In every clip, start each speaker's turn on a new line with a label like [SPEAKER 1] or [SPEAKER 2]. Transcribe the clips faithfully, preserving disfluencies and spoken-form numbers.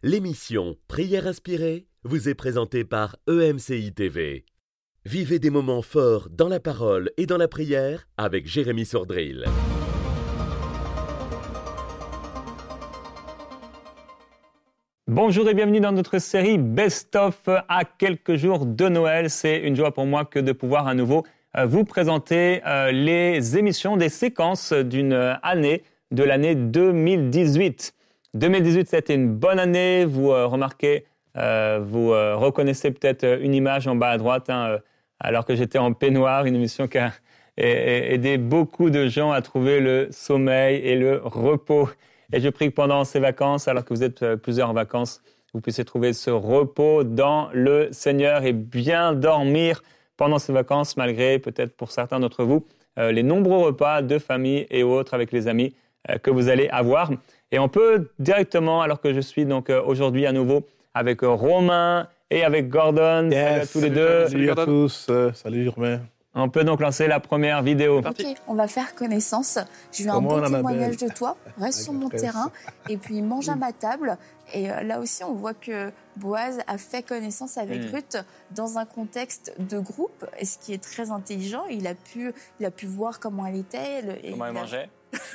[SPEAKER 1] L'émission Prière inspirée vous est présentée par E M C I T V. Vivez des moments forts dans la parole et dans la prière avec Jérémy Sordrill.
[SPEAKER 2] Bonjour et bienvenue dans notre série Best of à quelques jours de Noël. C'est une joie pour moi que de pouvoir à nouveau vous présenter les émissions des séquences d'une année, de l'année deux mille dix-huit. deux mille dix-huit, c'était une bonne année. Vous euh, remarquez, euh, vous euh, reconnaissez peut-être une image en bas à droite, hein, euh, alors que j'étais en peignoir, une émission qui a aidé beaucoup de gens à trouver le sommeil et le repos. Et je prie que pendant ces vacances, alors que vous êtes euh, plusieurs en vacances, vous puissiez trouver ce repos dans le Seigneur et bien dormir pendant ces vacances, malgré peut-être pour certains d'entre vous, euh, les nombreux repas de famille et autres avec les amis euh, que vous allez avoir. Et on peut directement, alors que je suis donc euh, aujourd'hui à nouveau avec euh, Romain et avec Gordon,
[SPEAKER 3] yes,
[SPEAKER 2] salut à tous les
[SPEAKER 3] salut,
[SPEAKER 2] deux.
[SPEAKER 3] Salut à tous, euh, salut Romain.
[SPEAKER 2] On peut donc lancer la première vidéo.
[SPEAKER 4] Ok, on va faire connaissance. Je veux un
[SPEAKER 3] Comment
[SPEAKER 4] bon témoignage
[SPEAKER 3] Annabelle
[SPEAKER 4] de toi. Reste sur mon terrain et puis mange à ma table. Et euh, là aussi, on voit que Boaz a fait connaissance avec mmh. Ruth dans un contexte de groupe, et ce qui est très intelligent. Il a pu, il a pu voir comment elle était. Le, et
[SPEAKER 2] comment elle
[SPEAKER 4] a...
[SPEAKER 2] mangeait.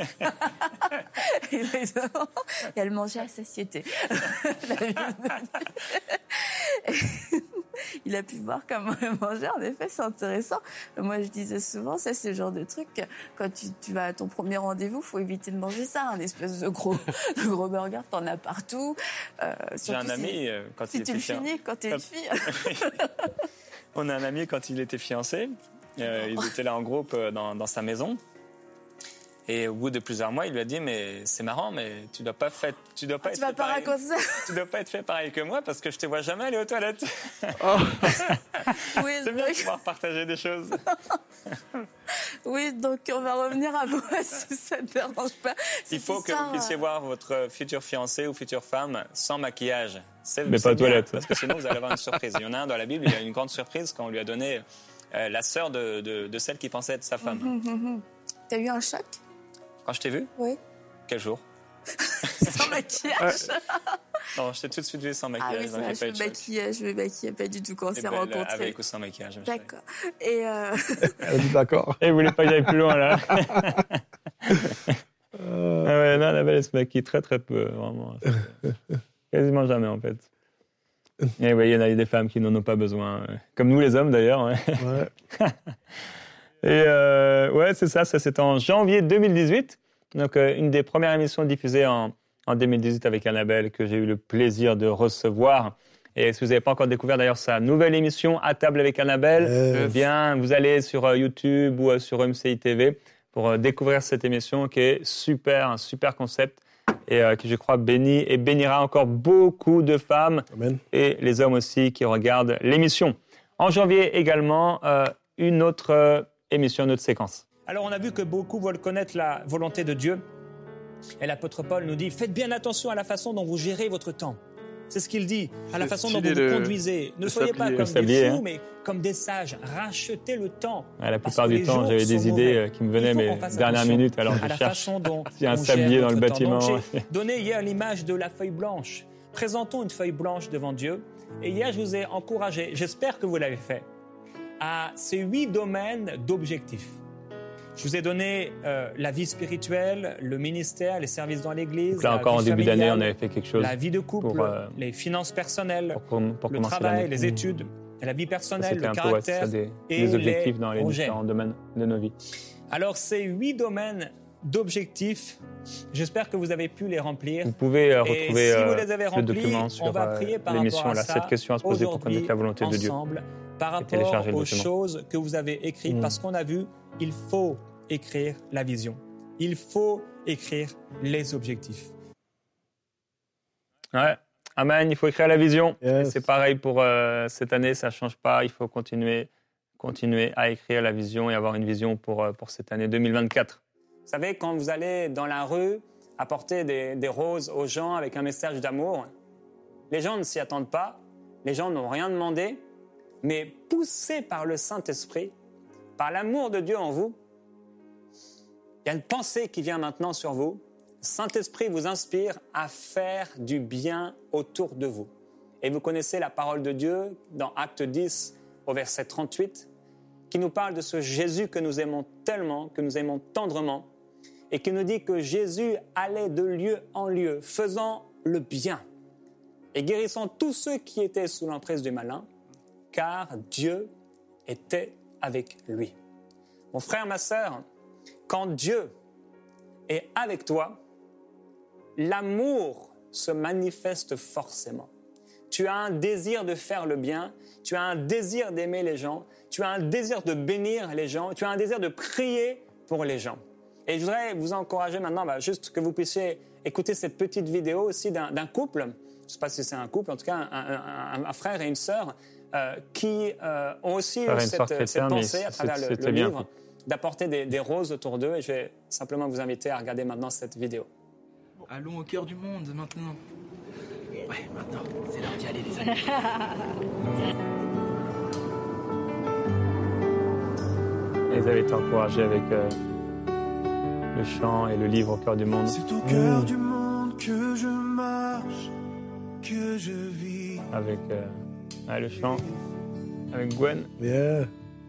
[SPEAKER 4] et elle mangeait à satiété. Il a pu voir comment elle mangeait. En effet, c'est intéressant. Moi, je disais souvent, ça, c'est le genre de truc, quand tu, tu vas à ton premier rendez-vous, il faut éviter de manger ça, un espèce de gros, de gros burger, t'en as partout.
[SPEAKER 2] Euh, J'ai un ami, si, euh, quand
[SPEAKER 4] si
[SPEAKER 2] il
[SPEAKER 4] tu
[SPEAKER 2] était
[SPEAKER 4] le finis, quand t'es une fille.
[SPEAKER 2] On a un ami, quand il était fiancé, euh, ils étaient là en groupe euh, dans, dans sa maison. Et au bout de plusieurs mois, il lui a dit « Mais c'est marrant, mais tu dois pas fait, tu dois pas
[SPEAKER 4] ah,
[SPEAKER 2] être
[SPEAKER 4] tu
[SPEAKER 2] fait
[SPEAKER 4] pas
[SPEAKER 2] pareil. Tu dois pas être fait pareil que moi parce que je te vois jamais aller aux toilettes. Oh. »
[SPEAKER 4] Oui,
[SPEAKER 2] c'est bien de pouvoir partager des choses.
[SPEAKER 4] Oui, donc on va revenir à vous si ça ne te dérange pas.
[SPEAKER 2] Il faut que vous puissiez voir votre futur fiancé ou future femme sans maquillage. C'est,
[SPEAKER 5] mais pas aux toilettes.
[SPEAKER 2] Parce que sinon, vous allez avoir une surprise. Il y en a un dans la Bible, il y a une grande surprise quand on lui a donné euh, la sœur de, de, de celle qui pensait être sa femme.
[SPEAKER 4] Mmh, mmh, mmh. T'as eu un choc?
[SPEAKER 2] Quand je t'ai vu?
[SPEAKER 4] Oui.
[SPEAKER 2] Quel jour?
[SPEAKER 4] Sans maquillage.
[SPEAKER 2] Non, je t'ai tout de suite vu sans maquillage.
[SPEAKER 4] Ah oui, ça, je, me maquillage, je me maquillais pas du tout quand on s'est
[SPEAKER 2] ben,
[SPEAKER 4] rencontrés.
[SPEAKER 2] Avec ou sans maquillage.
[SPEAKER 4] D'accord. Et euh...
[SPEAKER 3] Elle dit d'accord.
[SPEAKER 2] Et vous voulez pas que j'aille plus loin, là? euh... Ah ouais, non, Annabelle, elle se maquille très très peu, vraiment. Quasiment jamais, en fait. Et oui, il y en a des femmes qui n'en ont pas besoin. Comme nous, les hommes, d'ailleurs. Ouais. Ouais. Et euh, ouais, c'est ça, ça c'était en janvier deux mille dix-huit. Donc, euh, une des premières émissions diffusées en, en deux mille dix-huit avec Annabelle que j'ai eu le plaisir de recevoir. Et si vous n'avez pas encore découvert d'ailleurs sa nouvelle émission À table avec Annabelle, yes. eh bien, vous allez sur euh, YouTube ou euh, sur E M C I T V pour euh, découvrir cette émission qui est super, un super concept et euh, qui, je crois, bénit et bénira encore beaucoup de femmes Amen. Et les hommes aussi qui regardent l'émission. En janvier également, euh, une autre euh, émission, une autre séquence.
[SPEAKER 6] Alors, on a vu que beaucoup veulent connaître la volonté de Dieu. Et l'apôtre Paul nous dit, faites bien attention à la façon dont vous gérez votre temps. C'est ce qu'il dit, à la façon dont vous vous conduisez. Ne soyez pas comme des fous, mais comme des sages. Rachetez le temps.
[SPEAKER 2] À la plupart du temps, j'avais des idées qui me venaient, mais dernière minute, alors je cherche s'il y a un sablier dans le bâtiment.
[SPEAKER 6] Donc, j'ai donné hier l'image de la feuille blanche. Présentons une feuille blanche devant Dieu. Et hier, je vous ai encouragé, j'espère que vous l'avez fait, à ces huit domaines d'objectifs. Je vous ai donné euh, la vie spirituelle, le ministère, les services dans l'Église.
[SPEAKER 2] Donc là, encore en début d'année, on avait fait quelque chose.
[SPEAKER 6] La vie de couple, pour, euh, les finances personnelles, pour, pour le travail, les études, la vie personnelle, le caractère peu, ouais, ça, des,
[SPEAKER 2] et
[SPEAKER 6] des
[SPEAKER 2] objectifs
[SPEAKER 6] les
[SPEAKER 2] dans les
[SPEAKER 6] projets.
[SPEAKER 2] Différents domaines de nos vies.
[SPEAKER 6] Alors, ces huit domaines d'objectifs, j'espère que vous avez pu les remplir.
[SPEAKER 2] Vous pouvez euh, retrouver
[SPEAKER 6] et si vous les avez
[SPEAKER 2] euh,
[SPEAKER 6] remplis,
[SPEAKER 2] le document sur
[SPEAKER 6] on va prier par
[SPEAKER 2] l'émission.
[SPEAKER 6] Rapport à
[SPEAKER 2] là,
[SPEAKER 6] ça,
[SPEAKER 2] cette question à se poser pour connaître la volonté de Dieu.
[SPEAKER 6] Ensemble, par rapport aux choses que vous avez écrites, mmh. parce qu'on a vu, il faut écrire la vision. Il faut écrire les objectifs.
[SPEAKER 2] Ouais, amen, il faut écrire la vision.
[SPEAKER 3] Yes.
[SPEAKER 2] C'est pareil pour euh, cette année, ça ne change pas. Il faut continuer, continuer à écrire la vision et avoir une vision pour, euh, pour cette année deux mille vingt-quatre.
[SPEAKER 6] Vous savez, quand vous allez dans la rue apporter des, des roses aux gens avec un message d'amour, les gens ne s'y attendent pas, les gens n'ont rien demandé, mais poussés par le Saint-Esprit, par l'amour de Dieu en vous, il y a une pensée qui vient maintenant sur vous. Saint-Esprit vous inspire à faire du bien autour de vous. Et vous connaissez la parole de Dieu dans Acte dix au verset trente-huit qui nous parle de ce Jésus que nous aimons tellement, que nous aimons tendrement et qui nous dit que Jésus allait de lieu en lieu faisant le bien et guérissant tous ceux qui étaient sous l'emprise du malin car Dieu était avec lui. Mon frère, ma sœur, quand Dieu est avec toi, l'amour se manifeste forcément. Tu as un désir de faire le bien, tu as un désir d'aimer les gens, tu as un désir de bénir les gens, tu as un désir de prier pour les gens. Et je voudrais vous encourager maintenant, bah, juste que vous puissiez écouter cette petite vidéo aussi d'un, d'un couple, je ne sais pas si c'est un couple, en tout cas un, un, un, un frère et une sœur, euh, qui euh, ont aussi eu cette, cette pensée à travers le, le livre, d'apporter des, des roses autour d'eux. Et je vais simplement vous inviter à regarder maintenant cette vidéo.
[SPEAKER 5] Allons au cœur du monde maintenant. Ouais, maintenant, c'est l'heure d'y aller, les amis.
[SPEAKER 2] Ils avaient été encouragés avec euh, le chant et le livre au cœur du monde.
[SPEAKER 7] C'est au cœur mmh. du monde que je marche, que je vis.
[SPEAKER 2] Avec euh, ouais, le chant, avec Gwen.
[SPEAKER 3] Yeah.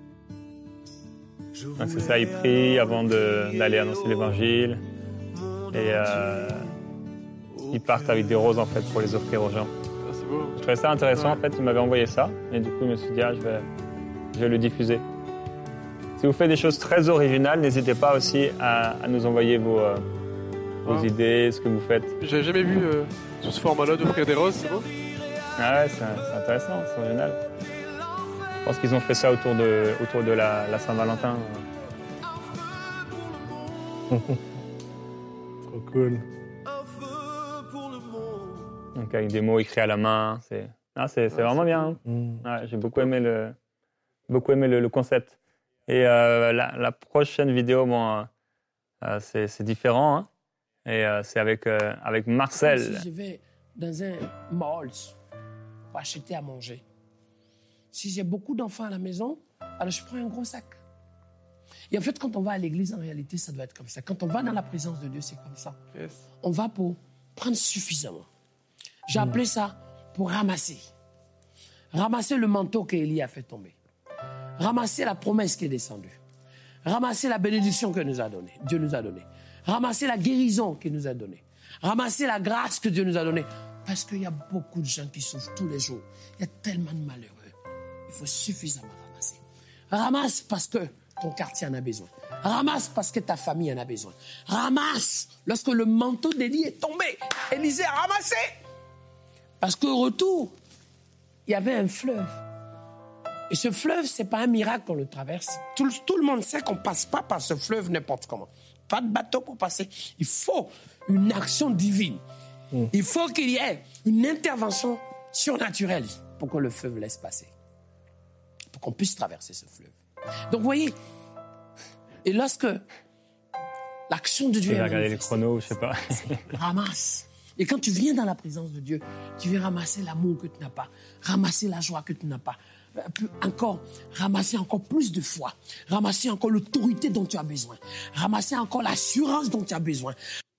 [SPEAKER 2] Donc c'est ça, ils prient avant de, d'aller annoncer l'évangile. Et euh, ils partent avec des roses en fait pour les offrir aux gens.
[SPEAKER 3] Ah, c'est beau.
[SPEAKER 2] Je trouvais ça intéressant en fait, ils m'avaient envoyé ça. Et du coup, je me suis dit, ah, je vais, je vais le diffuser. Si vous faites des choses très originales, n'hésitez pas aussi à, à nous envoyer vos, euh, vos ah. idées, ce que vous faites.
[SPEAKER 3] J'avais jamais vu euh, sur ce format-là d'offrir des roses, c'est beau.
[SPEAKER 2] Ah ouais, c'est, c'est intéressant, c'est original. Je pense qu'ils ont fait ça autour de, autour de la, la Saint-Valentin.
[SPEAKER 3] Trop cool.
[SPEAKER 2] Donc avec des mots écrits à la main, c'est, ah, c'est, c'est vraiment bien. Hein.
[SPEAKER 3] Mm.
[SPEAKER 2] Ouais, j'ai beaucoup aimé le, beaucoup aimé le, le concept. Et euh, la, la prochaine vidéo, bon, euh, c'est, c'est différent. Hein. Et euh, c'est avec, euh, avec Marcel.
[SPEAKER 8] Si je vais dans un mall pour acheter à manger, si j'ai beaucoup d'enfants à la maison, alors je prends un gros sac. Et en fait, quand on va à l'église, en réalité, ça doit être comme ça. Quand on va dans la présence de Dieu, c'est comme ça.
[SPEAKER 3] Yes.
[SPEAKER 8] On va pour prendre suffisamment. J'ai mmh. appelé ça pour ramasser. Ramasser le manteau qu'Élie a fait tomber. Ramasser la promesse qui est descendue. Ramasser la bénédiction que nous a donnée, Dieu nous a donnée. Ramasser la guérison qu'il nous a donnée. Ramasser la grâce que Dieu nous a donnée. Parce qu'il y a beaucoup de gens qui souffrent tous les jours. Il y a tellement de malheureux. Il faut suffisamment ramasser. Ramasse parce que ton quartier en a besoin. Ramasse parce que ta famille en a besoin. Ramasse lorsque le manteau d'Élie est tombé. Élisée a ramassé. Parce qu'au retour, il y avait un fleuve. Et ce fleuve, ce n'est pas un miracle qu'on le traverse. Tout, tout le monde sait qu'on ne passe pas par ce fleuve n'importe comment. Pas de bateau pour passer. Il faut une action divine. Mmh. Il faut qu'il y ait une intervention surnaturelle pour que le fleuve laisse passer. Pour qu'on puisse traverser ce fleuve. Donc, vous voyez, et lorsque l'action de Dieu
[SPEAKER 2] est regarder les chronos, je sais pas.
[SPEAKER 8] Ramasse. Et quand tu viens dans la présence de Dieu, tu viens ramasser l'amour que tu n'as pas, ramasser la joie que tu n'as pas, encore ramasser encore plus de foi, ramasser encore l'autorité dont tu as besoin, ramasser encore l'assurance dont tu as besoin.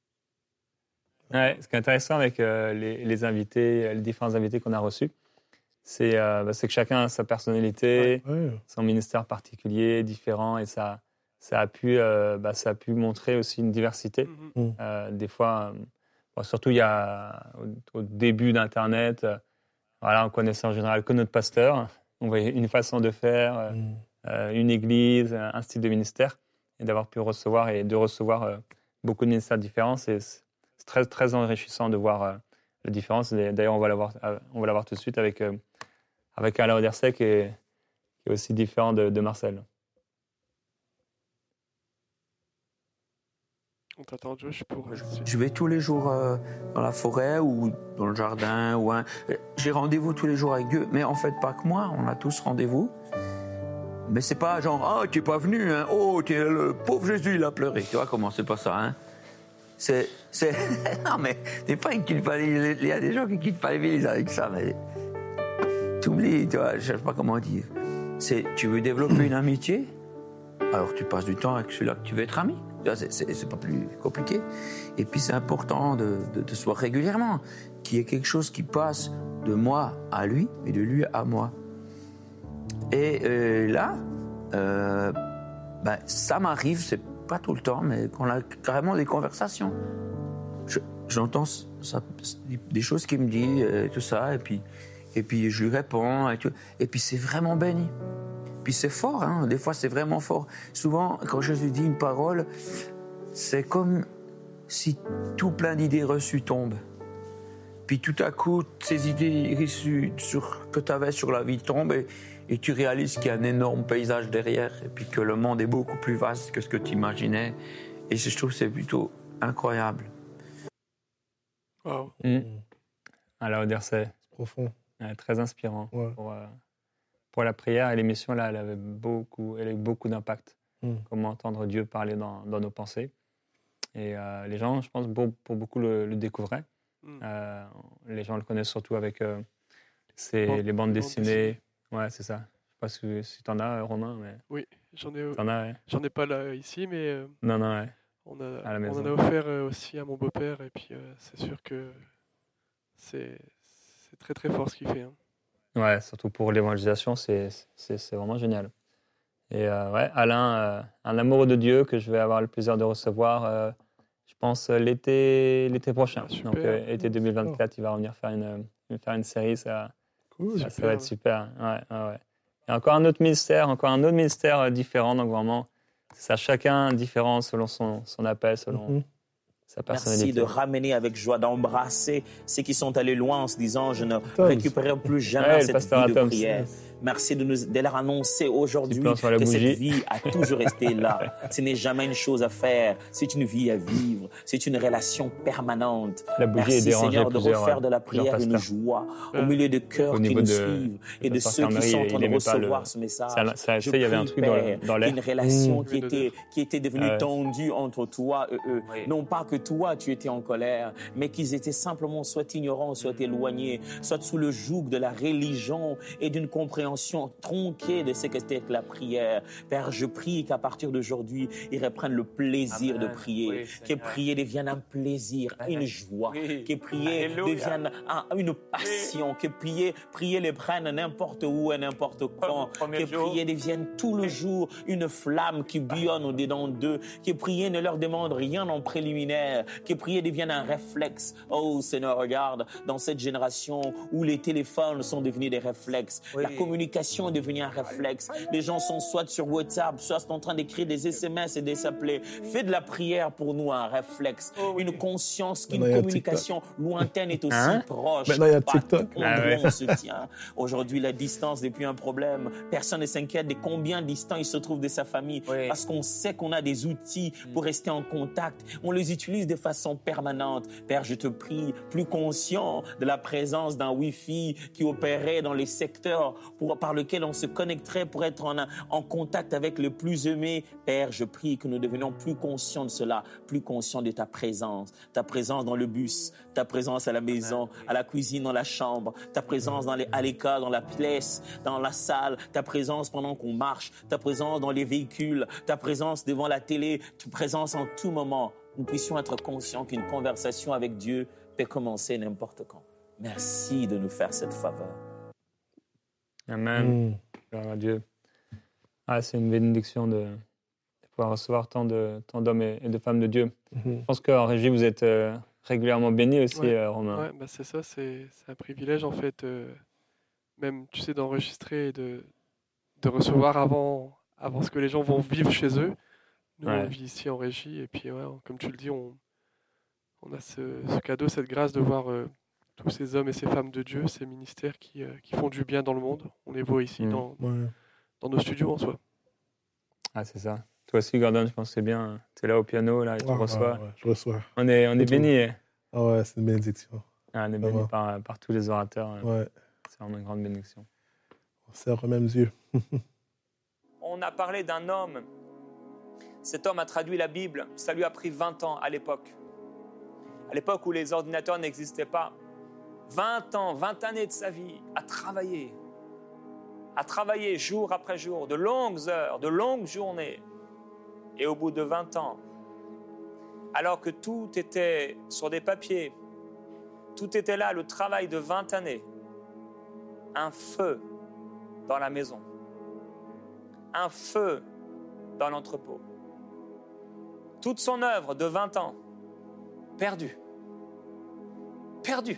[SPEAKER 2] Ouais, ce qui est intéressant avec euh, les, les invités, les différents invités qu'on a reçus, c'est, euh, bah, c'est que chacun a sa personnalité, ouais, ouais. son ministère particulier, différent, et ça, ça, a pu, euh, bah, ça a pu montrer aussi une diversité. Mm-hmm. Euh, des fois, bon, surtout il y a, au, au début d'Internet, euh, voilà, on connaissait en général que notre pasteur, on voyait une façon de faire, mm. euh, une église, un style de ministère, et d'avoir pu recevoir et de recevoir euh, beaucoup de ministères différents, c'est, c'est très, très enrichissant de voir euh, la différence. D'ailleurs, on va la voir, on va la voir tout de suite avec, euh, avec Alain Odersey, qui est, qui est aussi différent de, de Marcel.
[SPEAKER 3] On t'attend, Josh, pour...
[SPEAKER 9] Je vais tous les jours euh, dans la forêt ou dans le jardin. Ou un... J'ai rendez-vous tous les jours avec Dieu. Mais en fait, pas que moi, on a tous rendez-vous. Mais c'est pas genre, ah, oh, tu n'es pas venu, hein. Oh, le pauvre Jésus, il a pleuré. Tu vois comment c'est pas ça, hein. C'est, c'est... Non, mais t'es pas une culpabilité. Il y a des gens qui quittent pas l'église avec ça, mais... T'oublies, tu vois, je sais pas comment dire. C'est, tu veux développer une amitié, alors tu passes du temps avec celui-là que tu veux être ami. C'est, c'est, c'est pas plus compliqué. Et puis c'est important de, de, de se voir régulièrement, qu'il y ait quelque chose qui passe de moi à lui et de lui à moi. Et euh, là, euh, ben, ça m'arrive, c'est pas tout le temps, mais qu'on a carrément des conversations. Je, j'entends ça, des choses qu'il me dit, euh, tout ça, et puis, et puis je lui réponds, et, tout, et puis c'est vraiment béni. Puis c'est fort, hein, des fois c'est vraiment fort. Souvent, quand je lui dis une parole, c'est comme si tout plein d'idées reçues tombent. Puis tout à coup, ces idées reçues sur, que tu avais sur la vie tombent et, et tu réalises qu'il y a un énorme paysage derrière et puis que le monde est beaucoup plus vaste que ce que tu imaginais. Et je trouve que c'est plutôt incroyable.
[SPEAKER 3] Wow.
[SPEAKER 2] Mmh. Alors, dire c'est
[SPEAKER 10] profond.
[SPEAKER 2] Ouais, très inspirant
[SPEAKER 10] ouais.
[SPEAKER 2] pour, euh, pour la prière. Et l'émission, là, elle avait beaucoup, elle a eu beaucoup d'impact. Mmh. Comment entendre Dieu parler dans, dans nos pensées. Et euh, les gens, je pense, pour, pour beaucoup le, le découvraient. Mmh. Euh, les gens le connaissent surtout avec euh, ces, bon, les bandes dessinées. Ouais, c'est ça. Je sais pas si, si tu en as, Romain. Mais...
[SPEAKER 3] Oui, j'en ai,
[SPEAKER 2] t'en as, ouais.
[SPEAKER 3] J'en ai pas là ici, mais euh,
[SPEAKER 2] non, non, ouais.
[SPEAKER 3] on, a, à la maison. On en a offert euh, aussi à mon beau-père. Et puis, euh, c'est sûr que c'est, c'est très, très fort ce qu'il fait. Hein.
[SPEAKER 2] Ouais, surtout pour l'évangélisation, c'est, c'est, c'est vraiment génial. Et euh, ouais, Alain, euh, un amoureux de Dieu que je vais avoir le plaisir de recevoir, euh, je pense, l'été, l'été prochain. Ah, donc, euh, été deux mille vingt-quatre, il va revenir faire une, faire une série. Ça,
[SPEAKER 10] cool,
[SPEAKER 2] ça, ça va être super. Ouais, ouais, ouais. Et encore un autre ministère, encore un autre ministère différent. Donc, vraiment, c'est ça, chacun différent selon son, son appel, selon mm-hmm. sa personnalité.
[SPEAKER 11] Merci de ramener avec joie, d'embrasser ceux qui sont allés loin en se disant « Je ne récupérerai plus jamais ouais, cette vie de Tom, prière ». Merci de, nous, de leur annoncer aujourd'hui que bougie. Cette vie a toujours été là. Ce n'est jamais une chose à faire, c'est une vie à vivre, c'est une relation permanente. Merci Seigneur de refaire de la prière une joie au milieu de cœurs qui nous de, suivent et de ceux qui sont en train de recevoir le, ce message. Ça, ça, Je prie, il y avait un truc Père, dans, dans l'air. Une relation mmh. qui, était, qui était devenue euh, tendue entre toi et eux. Oui. Non pas que toi tu étais en colère, mais qu'ils étaient simplement soit ignorants, soit éloignés, soit sous le joug de la religion et d'une compréhension tronquée de ce que c'était que la prière. Père, je prie qu'à partir d'aujourd'hui, ils reprennent le plaisir Amen. de prier. Oui, que prier devienne un plaisir, Amen. une joie. Oui. Que prier Alléluia. devienne un, une passion. Oui. Que prier, prier les prenne n'importe où et n'importe quand. Que jour. prier devienne tout le jour une flamme qui bouillonne au-dedans d'eux. Que prier ne leur demande rien en préliminaire. Que prier devienne un réflexe. Oh Seigneur, regarde, dans cette génération où les téléphones sont devenus des réflexes, oui. la communication est devenue un réflexe. Les gens sont soit sur WhatsApp, soit sont en train d'écrire des S M S et de s'appeler. Fais de la prière pour nous un réflexe. Oh, oui. Une conscience qu'une communication lointaine est aussi hein? proche.
[SPEAKER 10] Maintenant, il y a TikTok.
[SPEAKER 11] Ah, ouais. On se tient. Aujourd'hui, la distance n'est plus un problème. Personne ne s'inquiète de combien distant il se trouve de sa famille. Oui. Parce qu'on sait qu'on a des outils pour rester en contact. On les utilise de façon permanente. Père, je te prie, plus conscient de la présence d'un Wi-Fi qui opérait dans les secteurs pour par lequel on se connecterait pour être en, en contact avec le plus aimé. Père, je prie que nous devenions plus conscients de cela, plus conscients de ta présence. Ta présence dans le bus, ta présence à la maison, à la cuisine, dans la chambre, ta présence dans les, à l'école, dans la pièce, dans la salle, ta présence pendant qu'on marche, ta présence dans les véhicules, ta présence devant la télé, ta présence en tout moment. Nous puissions être conscients qu'une conversation avec Dieu peut commencer n'importe quand. Merci de nous faire cette faveur.
[SPEAKER 2] Amen. Mmh. Gloire à Dieu. Ah, c'est une bénédiction de, de pouvoir recevoir tant, de, tant d'hommes et, et de femmes de Dieu. Mmh. Je pense qu'en régie, vous êtes euh, régulièrement bénis aussi,
[SPEAKER 3] ouais.
[SPEAKER 2] euh, Romain.
[SPEAKER 3] Ouais, bah c'est ça, c'est, c'est un privilège en fait, euh, même, tu sais, d'enregistrer et de, de recevoir avant, avant ce que les gens vont vivre chez eux. Nous, ouais. on vit ici en régie et puis, ouais, comme tu le dis, on, on a ce, ce cadeau, cette grâce de voir... Euh, tous ces hommes et ces femmes de Dieu, ces ministères qui, euh, qui font du bien dans le monde. On les voit ici mmh. dans, ouais. dans nos studios en soi.
[SPEAKER 2] Ah, c'est ça. Toi aussi, Gordon, je pense que c'est bien. Tu es là au piano, là, et tu
[SPEAKER 10] ah,
[SPEAKER 2] reçois.
[SPEAKER 10] Ouais, ouais, je reçois.
[SPEAKER 2] On est, on est bénis.
[SPEAKER 10] Ah ouais, c'est une bénédiction.
[SPEAKER 2] Ah, on est bénis par, par tous les orateurs.
[SPEAKER 10] Ouais.
[SPEAKER 2] C'est vraiment une grande bénédiction.
[SPEAKER 10] On sert aux mêmes yeux.
[SPEAKER 6] On a parlé d'un homme. Cet homme a traduit la Bible. Ça lui a pris vingt ans à l'époque. À l'époque où les ordinateurs n'existaient pas. vingt ans, vingt années de sa vie à travailler, à travailler jour après jour, de longues heures, de longues journées. Et au bout de vingt ans, alors que tout était sur des papiers, tout était là, le travail de vingt années, un feu dans la maison, un feu dans l'entrepôt. Toute son œuvre de vingt ans, perdue. Perdue.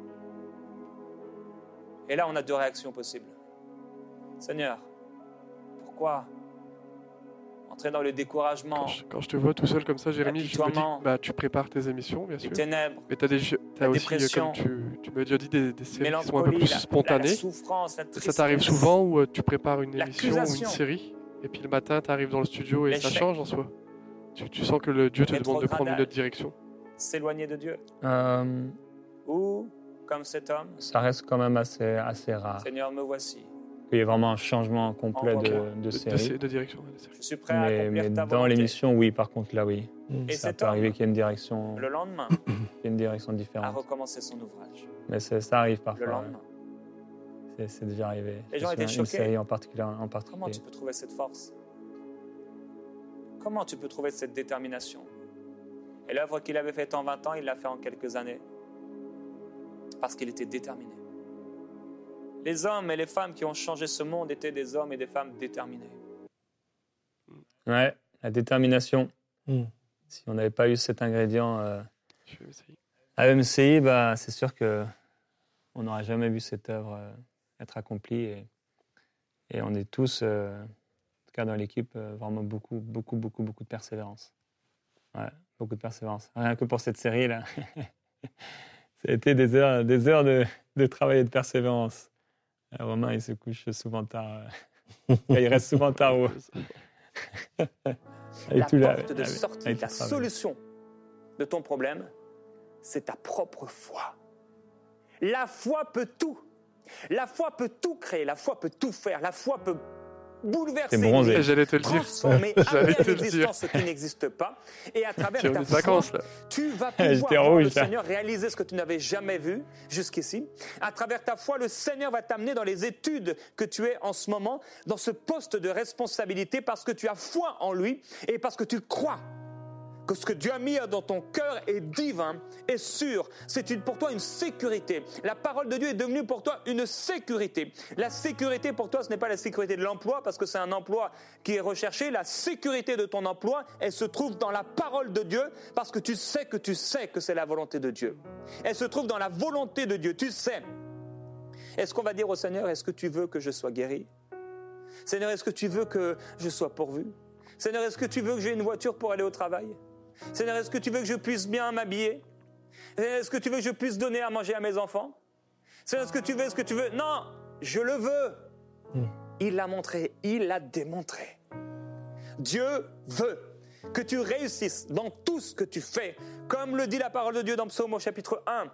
[SPEAKER 6] Et là, on a deux réactions possibles. Seigneur, pourquoi entrer dans le découragement?
[SPEAKER 3] Quand je, quand je te vois tout seul comme ça, Jérémy, je me dis bah, tu prépares tes émissions, bien sûr.
[SPEAKER 6] Les ténèbres,
[SPEAKER 3] mais tu as, des, t'as aussi, comme tu, tu m'as déjà dit, des, des séries qui sont un peu plus
[SPEAKER 6] la,
[SPEAKER 3] spontanées.
[SPEAKER 6] La, la souffrance, la tristesse,
[SPEAKER 3] ça t'arrive souvent où tu prépares une émission ou une série, et puis le matin, tu arrives dans le studio et l'échec. Ça change en soi. Tu, tu sens que le Dieu te demande de prendre une autre direction.
[SPEAKER 6] S'éloigner de Dieu.
[SPEAKER 2] Euh...
[SPEAKER 6] Ou, comme cet homme,
[SPEAKER 2] ça reste quand même assez, assez rare.
[SPEAKER 6] Seigneur, me voici.
[SPEAKER 2] Il y a vraiment un changement complet de, de série.
[SPEAKER 3] De, de direction.
[SPEAKER 6] Je suis prêt à
[SPEAKER 2] mais,
[SPEAKER 6] accomplir
[SPEAKER 2] mais
[SPEAKER 6] ta
[SPEAKER 2] dans
[SPEAKER 6] volonté.
[SPEAKER 2] L'émission, oui, par contre, là, oui.
[SPEAKER 6] Et
[SPEAKER 2] ça
[SPEAKER 6] cet
[SPEAKER 2] peut
[SPEAKER 6] homme,
[SPEAKER 2] arriver qu'il y ait une direction.
[SPEAKER 6] Le lendemain,
[SPEAKER 2] il y a une direction différente.
[SPEAKER 6] a recommencé son ouvrage.
[SPEAKER 2] Mais ça arrive parfois.
[SPEAKER 6] Le lendemain.
[SPEAKER 2] Ouais. C'est déjà arrivé.
[SPEAKER 6] Les gens étaient choqués.
[SPEAKER 2] Une série en particulier, en particulier.
[SPEAKER 6] Comment tu peux trouver cette force? Comment tu peux trouver cette détermination? Et l'œuvre qu'il avait faite en vingt ans, il l'a fait en quelques années. Parce qu'il était déterminé. Les hommes et les femmes qui ont changé ce monde étaient des hommes et des femmes déterminés.
[SPEAKER 2] Ouais, la détermination.
[SPEAKER 10] Mm.
[SPEAKER 2] Si on n'avait pas eu cet ingrédient euh, à E M C I, bah, c'est sûr qu'on n'aurait jamais vu cette œuvre euh, être accomplie. Et, et on est tous, euh, en tout cas dans l'équipe, euh, vraiment beaucoup, beaucoup, beaucoup, beaucoup de persévérance. Ouais, beaucoup de persévérance. Rien que pour cette série-là. Ça a été des heures, des heures de, de travail et de persévérance. Romain, il se couche souvent tard. Il reste souvent tard.
[SPEAKER 6] La tout porte la, de sortie, la solution de ton problème, c'est ta propre foi. La foi peut tout. La foi peut tout créer. La foi peut tout faire. La foi peut bouleverser,
[SPEAKER 3] bronzé. J'allais te le dire.
[SPEAKER 6] transformer, amener à l'existence ce qui n'existe pas. Et à travers ta foi,
[SPEAKER 3] vacances, là.
[SPEAKER 6] tu vas pouvoir voir le Seigneur réaliser ce que tu n'avais jamais vu jusqu'ici. À travers ta foi, le Seigneur va t'amener dans les études que tu es en ce moment, dans ce poste de responsabilité, parce que tu as foi en lui et parce que tu crois que ce que Dieu a mis dans ton cœur est divin et sûr. C'est une, pour toi une sécurité. La parole de Dieu est devenue pour toi une sécurité. La sécurité pour toi, ce n'est pas la sécurité de l'emploi, parce que c'est un emploi qui est recherché. La sécurité de ton emploi, elle se trouve dans la parole de Dieu, parce que tu sais que tu sais que c'est la volonté de Dieu. Elle se trouve dans la volonté de Dieu, tu sais. Est-ce qu'on va dire au Seigneur, est-ce que tu veux que je sois guéri? Seigneur, est-ce que tu veux que je sois pourvu? Seigneur, est-ce que tu veux que j'ai une voiture pour aller au travail? Seigneur, est-ce que tu veux que je puisse bien m'habiller? Est-ce que tu veux que je puisse donner à manger à mes enfants? Seigneur, est-ce que tu veux, est-ce que tu veux? Non, je le veux. Mm. Il l'a montré, il l'a démontré. Dieu veut que tu réussisses dans tout ce que tu fais, comme le dit la parole de Dieu dans Psaume au chapitre un.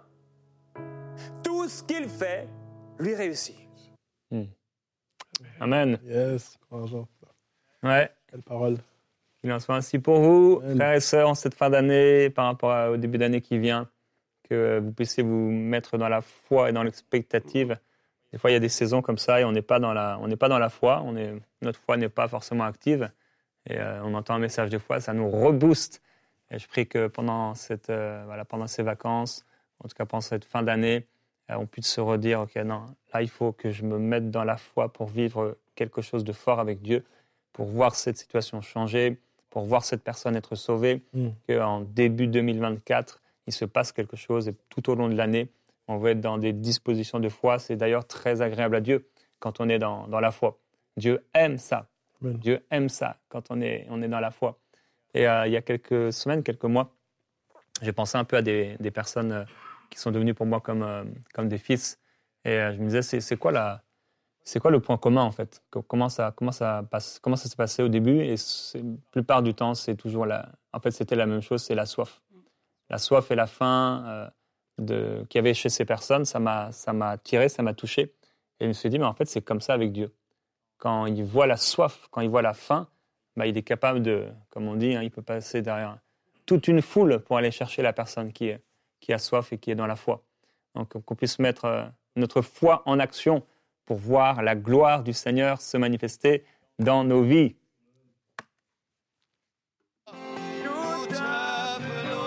[SPEAKER 6] Tout ce qu'il fait, lui réussit.
[SPEAKER 2] Mm. Amen.
[SPEAKER 10] Yes, courageux.
[SPEAKER 2] Ouais.
[SPEAKER 10] Quelle parole.
[SPEAKER 2] Il en soit ainsi pour vous, Amen. Frères et sœurs, en cette fin d'année, par rapport au début d'année qui vient, que vous puissiez vous mettre dans la foi et dans l'expectative. Des fois, il y a des saisons comme ça et on n'est pas dans la, on n'est pas dans la foi, on est, notre foi n'est pas forcément active. Et euh, on entend un message de foi, ça nous rebooste. Et je prie que pendant, cette, euh, voilà, pendant ces vacances, en tout cas pendant cette fin d'année, euh, on puisse se redire, ok, non, là, il faut que je me mette dans la foi pour vivre quelque chose de fort avec Dieu, pour voir cette situation changer, pour voir cette personne être sauvée, mm. qu'en début deux mille vingt-quatre, il se passe quelque chose et tout au long de l'année, on veut être dans des dispositions de foi. C'est d'ailleurs très agréable à Dieu quand on est dans, dans la foi. Dieu aime ça. Mm. Dieu aime ça quand on est, on est dans la foi. Et euh, il y a quelques semaines, quelques mois, j'ai pensé un peu à des, des personnes euh, qui sont devenues pour moi comme, euh, comme des fils. Et euh, je me disais, c'est, c'est quoi la... C'est quoi le point commun, en fait? Comment ça, comment ça, passe, comment ça s'est passé au début? Et la plupart du temps, c'est toujours la... En fait, c'était la même chose, c'est la soif. La soif et la faim euh, de... qu'il y avait chez ces personnes, ça m'a, ça m'a tiré, ça m'a touché. Et je me suis dit, mais en fait, c'est comme ça avec Dieu. Quand il voit la soif, quand il voit la faim, bah, il est capable de, comme on dit, hein, il peut passer derrière toute une foule pour aller chercher la personne qui, est, qui a soif et qui est dans la foi. Donc, qu'on puisse mettre euh, notre foi en action pour voir la gloire du Seigneur se manifester dans nos vies.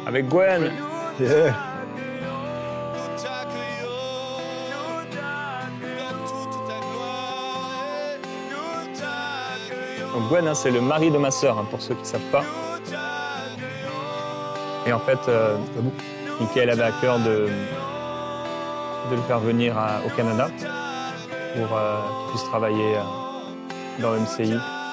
[SPEAKER 2] avec Gwen.
[SPEAKER 10] Yeah.
[SPEAKER 2] Donc Gwen, hein, c'est le mari de ma sœur, hein, pour ceux qui ne savent pas. Et en fait, euh, Michael avait à cœur de, de le faire venir à, au Canada pour euh, qu'il puisse travailler euh, dans le M C I et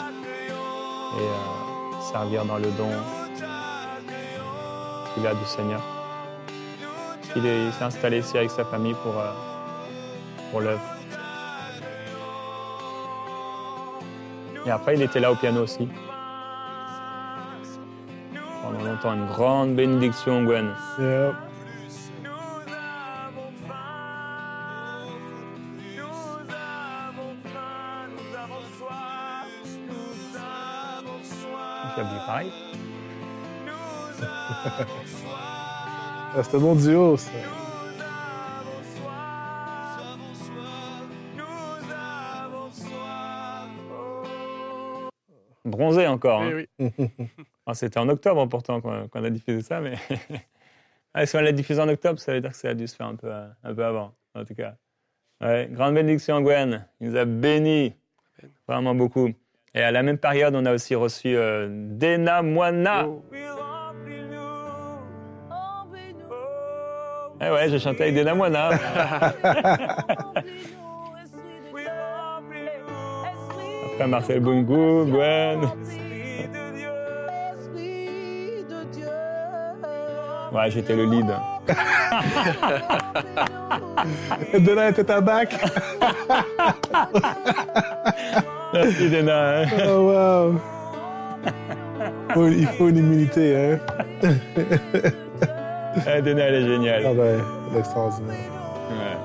[SPEAKER 2] euh, servir dans le don qu'il a du Seigneur. Il, est, il s'est installé ici avec sa famille pour, euh, pour l'œuvre. Et après, il était là au piano aussi. Pendant longtemps, une grande bénédiction, Gwen.
[SPEAKER 10] Yeah.
[SPEAKER 2] J'ai oublié pareil.
[SPEAKER 10] Ah, c'est un bon duo, ça.
[SPEAKER 2] Bronzé encore. Hein.
[SPEAKER 3] Oui, oui.
[SPEAKER 2] Ah, c'était en octobre pourtant quand, quand on a diffusé ça, mais ah, si on l'a diffusé en octobre, ça veut dire que ça a dû se faire un peu, un peu avant, en tout cas. Ouais, grande bénédiction, Gwen. Il nous a bénis vraiment beaucoup. Et à la même période, on a aussi reçu euh, Dena Moana. Oh. Eh ouais, j'ai chanté avec Dena Moana. Après Marcel Bungu, Gwen. Ouais, j'étais le lead.
[SPEAKER 10] Dena était ta bac.
[SPEAKER 2] Merci Dena. Hein.
[SPEAKER 10] Oh wow. Oh, il faut une immunité, hein.
[SPEAKER 2] Ah, Dena, elle est géniale.
[SPEAKER 10] Ah ben, elle est extraordinaire.
[SPEAKER 2] Ouais.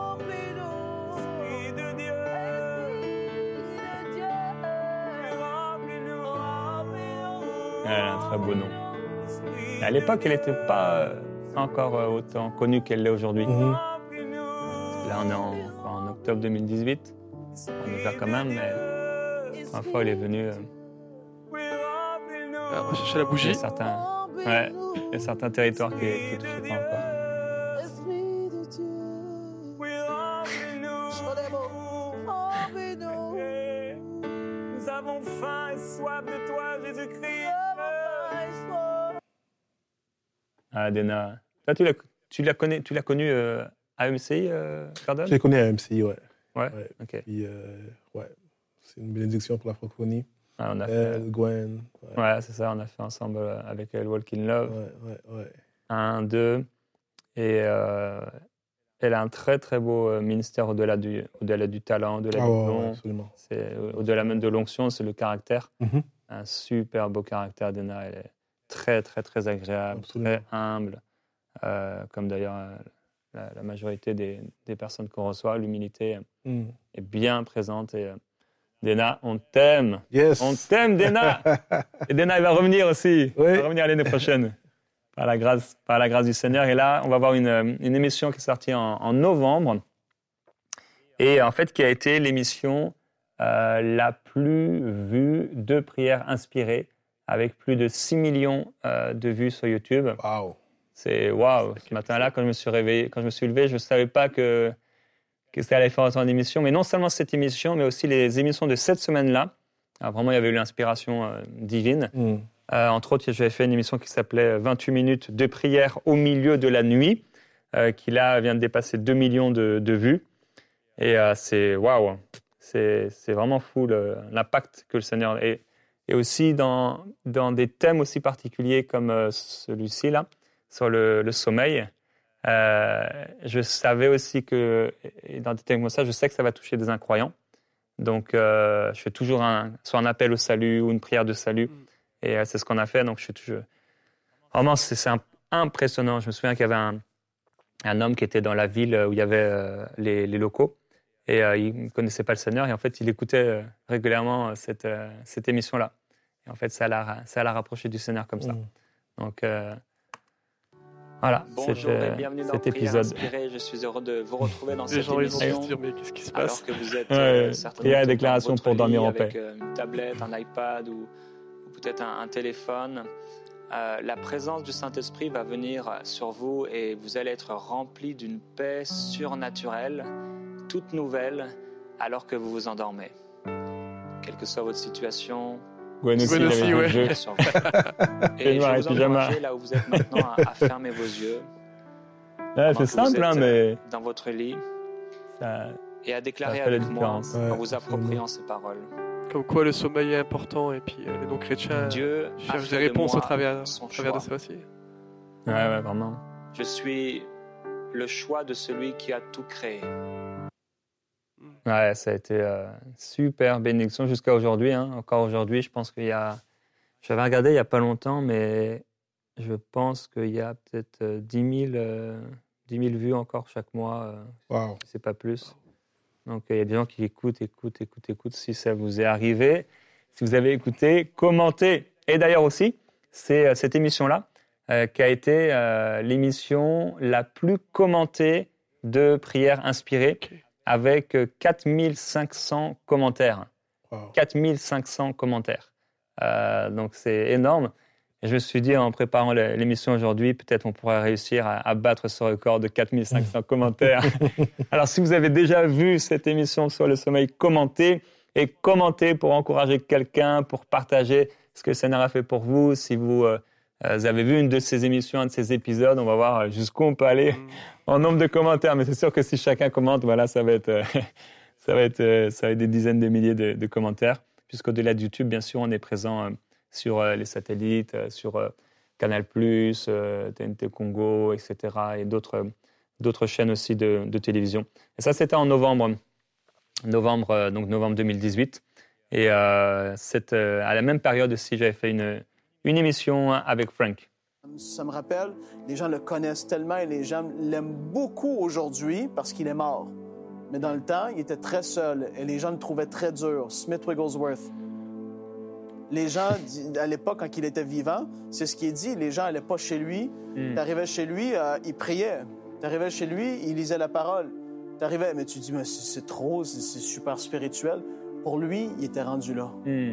[SPEAKER 2] Elle a un très beau nom. Et à l'époque, elle n'était pas encore autant connue qu'elle l'est aujourd'hui.
[SPEAKER 10] Mm-hmm.
[SPEAKER 2] Là, on est en, en octobre deux mille dix-huit. On est vers quand même, mais la première fois, elle est venue. Euh...
[SPEAKER 3] Ah, on va chercher la bougie.
[SPEAKER 2] Il y a certains, ouais, il y a certains territoires qui ne touchaient pas encore.
[SPEAKER 6] Nous avons faim et soif de toi, Jésus-Christ.
[SPEAKER 2] Ah, Dena. Toi, tu l'as, tu l'as, connu, tu l'as connu euh, à M C I, euh, Gordon?
[SPEAKER 10] Je l'ai connu à M C I, ouais.
[SPEAKER 2] Ouais,
[SPEAKER 10] ouais.
[SPEAKER 2] ok.
[SPEAKER 10] Puis, euh, ouais, c'est une bénédiction pour la francophonie.
[SPEAKER 2] Ah, on a
[SPEAKER 10] elle,
[SPEAKER 2] fait...
[SPEAKER 10] Gwen.
[SPEAKER 2] Ouais. ouais, c'est ça, on a fait ensemble avec elle Walk in Love.
[SPEAKER 10] Ouais, ouais, ouais.
[SPEAKER 2] Un, deux. Et euh, elle a un très, très beau ministère au-delà du, au-delà du talent, au-delà
[SPEAKER 10] ah,
[SPEAKER 2] du
[SPEAKER 10] ouais,
[SPEAKER 2] don.
[SPEAKER 10] ouais, absolument.
[SPEAKER 2] C'est, au-delà même de l'onction, c'est le caractère.
[SPEAKER 10] Mm-hmm.
[SPEAKER 2] Un super beau caractère, Dena. Elle est très, très, très agréable, absolument. Très humble. Euh, comme d'ailleurs euh, la, la majorité des, des personnes qu'on reçoit, l'humilité mm. est bien présente. Et, euh, Dena, on t'aime.
[SPEAKER 10] Yes.
[SPEAKER 2] On t'aime, Dena. Et Dena, elle va revenir aussi.
[SPEAKER 10] Oui.
[SPEAKER 2] Elle va revenir l'année prochaine, par la grâce, par la grâce du Seigneur. Et là, on va avoir une, une émission qui est sortie en, en novembre et en fait qui a été l'émission euh, la plus vue de prières inspirées, avec plus de six millions euh, de vues sur YouTube.
[SPEAKER 10] Waouh.
[SPEAKER 2] C'est waouh. Ce matin-là, quand je me suis réveillé, quand je me suis levé, je ne savais pas que, que ça allait faire autant d'émissions. Mais non seulement cette émission, mais aussi les émissions de cette semaine-là. Alors vraiment, il y avait eu l'inspiration euh, divine. Mm. Euh, entre autres, j'avais fait une émission qui s'appelait vingt-huit minutes de prière au milieu de la nuit, euh, qui là vient de dépasser deux millions de, de vues. Et euh, c'est waouh. C'est, c'est vraiment fou le, l'impact que le Seigneur a. Et, et aussi dans, dans des thèmes aussi particuliers comme euh, celui-ci là, sur le, le sommeil. Euh, je savais aussi que, et dans des thèmes comme ça, je sais que ça va toucher des incroyants. Donc, euh, je fais toujours un, soit un appel au salut ou une prière de salut. Et euh, c'est ce qu'on a fait. Donc, je suis toujours... Vraiment, c'est, c'est impressionnant. Je me souviens qu'il y avait un, un homme qui était dans la ville où il y avait euh, les, les locaux. Et euh, il ne connaissait pas le Seigneur. Et en fait, il écoutait euh, régulièrement cette, euh, cette émission-là. Et en fait, ça l'a, ça l'a rapproché du Seigneur comme ça. Mmh. Donc... Euh, Voilà,
[SPEAKER 12] bonjour
[SPEAKER 2] c'était,
[SPEAKER 12] et bienvenue dans
[SPEAKER 2] cet
[SPEAKER 12] Prière
[SPEAKER 2] épisode.
[SPEAKER 12] Inspirée. Je suis heureux de vous retrouver dans
[SPEAKER 3] Les
[SPEAKER 12] cette
[SPEAKER 3] gens,
[SPEAKER 12] émission.
[SPEAKER 3] ils vont se dire, mais qu'est-ce qui se passe?
[SPEAKER 12] Alors que vous êtes
[SPEAKER 2] ouais,
[SPEAKER 12] euh, certainement
[SPEAKER 2] il y a la déclaration pour dormir en paix.
[SPEAKER 12] Avec euh, une tablette, un iPad ou, ou peut-être un, un téléphone. euh, la présence du Saint-Esprit va venir sur vous et vous allez être remplis d'une paix surnaturelle, toute nouvelle, alors que vous vous endormez. Quelle que soit votre situation,
[SPEAKER 2] Gwen aussi,
[SPEAKER 3] Gwen aussi, ouais.
[SPEAKER 12] Dieu sur vous. Et je vous encourage, là où vous êtes maintenant, à, à fermer vos yeux.
[SPEAKER 2] Ouais, c'est simple, hein, mais...
[SPEAKER 12] Dans votre lit.
[SPEAKER 2] Ça,
[SPEAKER 12] et à déclarer
[SPEAKER 2] ça fait la
[SPEAKER 12] avec moi,
[SPEAKER 2] différence.
[SPEAKER 12] en
[SPEAKER 10] Ouais,
[SPEAKER 12] vous appropriant ces paroles.
[SPEAKER 3] Comme quoi le sommeil est important et puis euh, les non-chrétiens
[SPEAKER 12] Dieu a
[SPEAKER 3] cherchent
[SPEAKER 12] fait
[SPEAKER 3] des
[SPEAKER 12] de
[SPEAKER 3] réponses
[SPEAKER 12] moi
[SPEAKER 3] au travers,
[SPEAKER 12] son
[SPEAKER 3] au travers de
[SPEAKER 12] choix.
[SPEAKER 3] ça aussi.
[SPEAKER 2] Ouais, ouais, vraiment.
[SPEAKER 12] Je suis le choix de celui qui a tout créé.
[SPEAKER 2] Ouais, ça a été euh, super bénédiction jusqu'à aujourd'hui. Hein. Encore aujourd'hui, je pense qu'il y a... J'avais regardé il n'y a pas longtemps, mais je pense qu'il y a peut-être euh, dix mille, euh, dix mille vues encore chaque mois. Euh,
[SPEAKER 10] Wow.
[SPEAKER 2] C'est pas plus. Donc, il y a des gens qui écoutent, écoutent, écoutent, écoutent. Si ça vous est arrivé, si vous avez écouté, commentez. Et d'ailleurs aussi, c'est euh, cette émission-là euh, qui a été euh, l'émission la plus commentée de Prières inspirées,
[SPEAKER 3] Okay.
[SPEAKER 2] avec euh, quatre mille cinq cents commentaires.
[SPEAKER 10] Wow.
[SPEAKER 2] quatre mille cinq cents commentaires. Euh, donc, c'est énorme. Et je me suis dit, en préparant l'émission aujourd'hui, peut-être on pourrait réussir à, à battre ce record de quatre mille cinq cents commentaires. Alors, si vous avez déjà vu cette émission sur le sommeil, commentez. Et commentez pour encourager quelqu'un, pour partager ce que le Seigneur a fait pour vous. Si vous, euh, vous avez vu une de ces émissions, un de ces épisodes, on va voir jusqu'où on peut aller
[SPEAKER 3] Mm.
[SPEAKER 2] en nombre de commentaires. Mais c'est sûr que si chacun commente, voilà, ça va être, euh, ça va être, euh, ça va être des dizaines de milliers de, de commentaires. Puisqu'au-delà de YouTube, bien sûr, on est présent euh, sur euh, les satellites, euh, sur euh, Canal plus, euh, T N T Congo, et cetera. Et d'autres, euh, d'autres chaînes aussi de, de télévision. Et ça, c'était en novembre, novembre, euh, donc novembre deux mille dix-huit. Et euh, c'est, euh, à la même période aussi, j'avais fait une, une émission avec Frank.
[SPEAKER 13] Ça me rappelle, les gens le connaissent tellement et les gens l'aiment beaucoup aujourd'hui parce qu'il est mort. Mais dans le temps, il était très seul et les gens le trouvaient très dur. Smith Wigglesworth. Les gens, à l'époque, quand il était vivant, c'est ce qui est dit, les gens n'allaient pas chez lui.
[SPEAKER 2] Mm.
[SPEAKER 13] Tu arrivais chez lui, euh, il priait. Tu arrivais chez lui, il lisait la parole. Tu arrivais, mais tu dis, mais c'est, c'est trop, c'est, c'est super spirituel. Pour lui, il était rendu là.
[SPEAKER 2] Mm.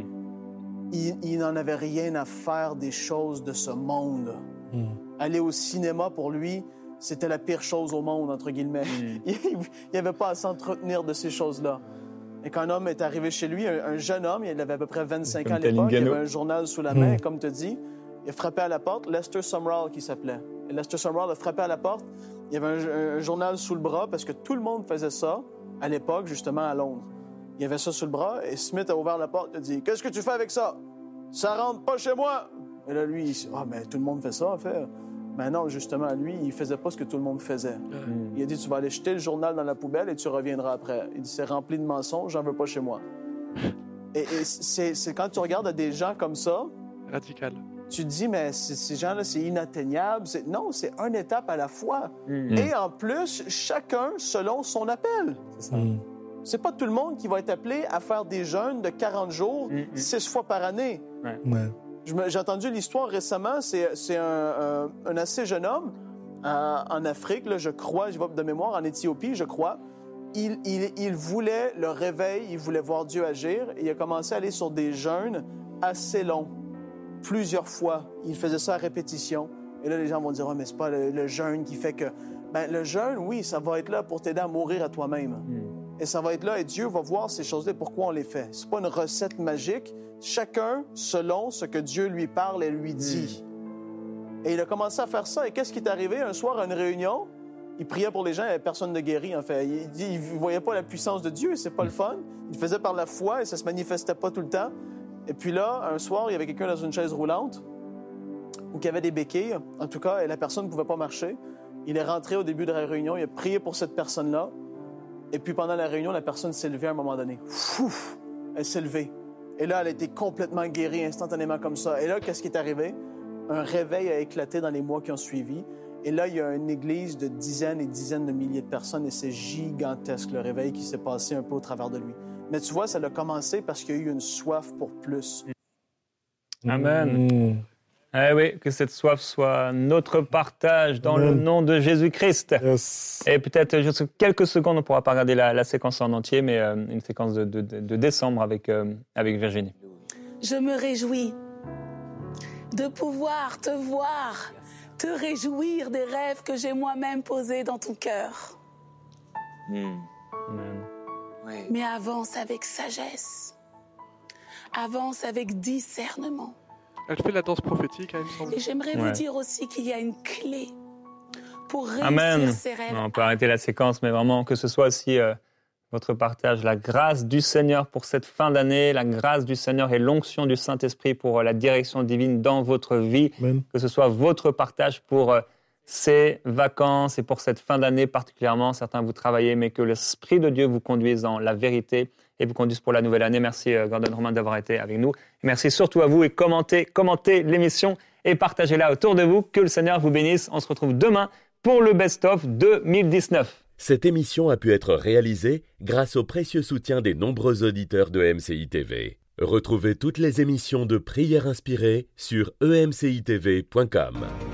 [SPEAKER 13] Il, il n'en avait rien à faire des choses de ce monde.
[SPEAKER 10] Mm.
[SPEAKER 13] Aller au cinéma, pour lui, c'était la pire chose au monde, entre guillemets.
[SPEAKER 2] Mm.
[SPEAKER 13] Il n'avait pas à s'entretenir de ces choses-là. Et quand un homme est arrivé chez lui, un, un jeune homme, il avait à peu près vingt-cinq
[SPEAKER 2] Comme
[SPEAKER 13] ans à l'époque, il
[SPEAKER 2] Talingano.
[SPEAKER 13] avait un journal sous la main,
[SPEAKER 10] Mm.
[SPEAKER 13] comme tu dis. Il a frappé à la porte, Lester Sumrall qui s'appelait. Et Lester Sumrall a frappé à la porte, il y avait un, un journal sous le bras, parce que tout le monde faisait ça à l'époque, justement à Londres. Il y avait ça sous le bras, et Smith a ouvert la porte, il a dit « Qu'est-ce que tu fais avec ça? Ça rentre pas chez moi! » Et là, lui, il dit « Ah, mais tout le monde fait ça, en fait. » Mais non, justement, lui, il faisait pas ce que tout le monde faisait.
[SPEAKER 2] Mm.
[SPEAKER 13] Il a dit, tu vas aller jeter le journal dans la poubelle et tu reviendras après. Il dit, c'est rempli de mensonges, j'en veux pas chez moi. Et, et c'est, c'est quand tu regardes à des gens comme ça,
[SPEAKER 3] Radical.
[SPEAKER 13] tu te dis, mais c'est- ces gens-là, c'est inatteignable. C'est... Non, c'est une étape à la fois.
[SPEAKER 2] Mm.
[SPEAKER 13] Et en plus, chacun selon son appel.
[SPEAKER 2] C'est ça.
[SPEAKER 10] Mm.
[SPEAKER 13] C'est pas tout le monde qui va être appelé à faire des jeûnes de quarante jours,
[SPEAKER 2] Mm, mm.
[SPEAKER 13] six fois par année.
[SPEAKER 10] Ouais.
[SPEAKER 13] Je me- J'ai entendu l'histoire récemment, c'est, c'est un, un- un assez jeune homme euh, en Afrique, là, je crois, je vais de mémoire, en Éthiopie, je crois. Il, il, il voulait le réveil, il voulait voir Dieu agir, et il a commencé à aller sur des jeûnes assez longs, plusieurs fois. Il faisait ça à répétition. Et là, les gens vont dire, oh, mais c'est pas le, le jeûne qui fait que... Ben, le jeûne, oui, ça va être là pour t'aider à mourir à toi-même.
[SPEAKER 2] Mm.
[SPEAKER 13] Et ça va être là, et Dieu va voir ces choses-là, pourquoi on les fait. C'est pas une recette magique. Chacun selon ce que Dieu lui parle et lui dit. Mm. Et il a commencé à faire ça. Et qu'est-ce qui est arrivé? Un soir, à une réunion, il priait pour les gens, il n'y avait personne de guéri, en fait. Il dit, il voyait pas la puissance de Dieu, c'est pas le fun. Il le faisait par la foi et ça se manifestait pas tout le temps. Et puis là, un soir, il y avait quelqu'un dans une chaise roulante ou qui avait des béquilles, en tout cas, et la personne ne pouvait pas marcher. Il est rentré au début de la réunion, il a prié pour cette personne-là. Et puis pendant la réunion, la personne s'est levée à un moment donné. Fouf! Elle s'est levée. Et là, elle a été complètement guérie instantanément comme ça. Et là, qu'est-ce qui est arrivé? Un réveil a éclaté dans les mois qui ont suivi. Et là, il y a une église de dizaines et dizaines de milliers de personnes et c'est gigantesque, le réveil qui s'est passé un peu au travers de lui. Mais tu vois, ça a commencé parce qu'il y a eu une soif pour plus.
[SPEAKER 2] Amen.
[SPEAKER 10] Mm.
[SPEAKER 2] Eh oui, que cette soif soit notre partage dans
[SPEAKER 10] Amen.
[SPEAKER 2] le nom de Jésus-Christ.
[SPEAKER 10] Yes.
[SPEAKER 2] Et peut-être juste quelques secondes, on ne pourra pas regarder la, la séquence en entier, mais euh, une séquence de, de, de décembre avec, euh, avec Virginie.
[SPEAKER 14] Je me réjouis. de pouvoir te voir, te réjouir des rêves que j'ai moi-même posés dans ton cœur.
[SPEAKER 11] Mmh. Mmh.
[SPEAKER 14] Oui. Mais avance avec sagesse. Avance avec discernement.
[SPEAKER 3] Elle fait la danse prophétique, hein, il me semble.
[SPEAKER 14] Et j'aimerais
[SPEAKER 2] ouais.
[SPEAKER 14] vous dire aussi qu'il y a une clé pour réussir
[SPEAKER 2] Amen.
[SPEAKER 14] ses rêves.
[SPEAKER 2] On peut arrêter la séquence, mais vraiment que ce soit aussi euh, votre partage, la grâce du Seigneur pour cette fin d'année, la grâce du Seigneur et l'onction du Saint-Esprit pour euh, la direction divine dans votre vie, Amen. Que ce soit votre partage pour euh, ces vacances et pour cette fin d'année particulièrement. Certains vous travaillez, mais que l'Esprit de Dieu vous conduise dans la vérité et vous conduise pour la nouvelle année. Merci euh, Gordon Romain d'avoir été avec nous. Merci surtout à vous et commentez, commentez l'émission et partagez-la autour de vous. Que le Seigneur vous bénisse. On se retrouve demain pour le Best-of deux mille dix-neuf.
[SPEAKER 1] Cette émission a pu être réalisée grâce au précieux soutien des nombreux auditeurs de E M C I T V. Retrouvez toutes les émissions de Prières inspirées sur e m c i t v point com.